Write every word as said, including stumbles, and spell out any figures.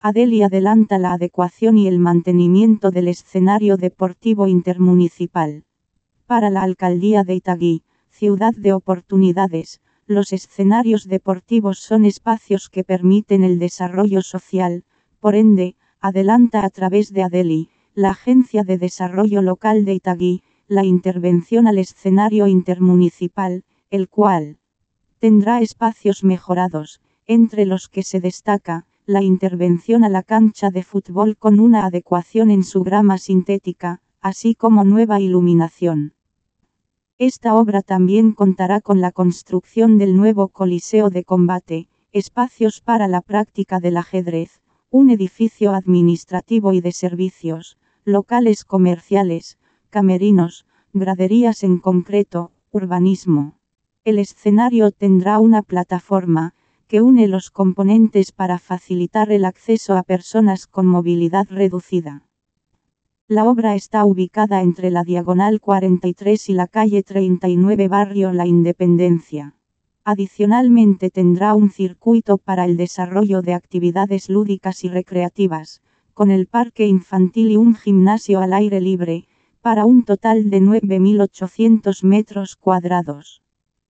Adeli adelanta la adecuación y el mantenimiento del escenario deportivo intermunicipal. Para la Alcaldía de Itagüí, ciudad de oportunidades, los escenarios deportivos son espacios que permiten el desarrollo social. Por ende, adelanta a través de Adeli, la Agencia de Desarrollo Local de Itagüí, la intervención al escenario intermunicipal, el cual tendrá espacios mejorados, entre los que se destaca la intervención a la cancha de fútbol con una adecuación en su grama sintética, así como nueva iluminación. Esta obra también contará con la construcción del nuevo Coliseo de Combate, espacios para la práctica del ajedrez, un edificio administrativo y de servicios, locales comerciales, camerinos, graderías en concreto, urbanismo. El escenario tendrá una plataforma que une los componentes para facilitar el acceso a personas con movilidad reducida. La obra está ubicada entre la Diagonal cuarenta y tres y la calle treinta y nueve Barrio La Independencia. Adicionalmente tendrá un circuito para el desarrollo de actividades lúdicas y recreativas, con el parque infantil y un gimnasio al aire libre, para un total de nueve mil ochocientos metros cuadrados.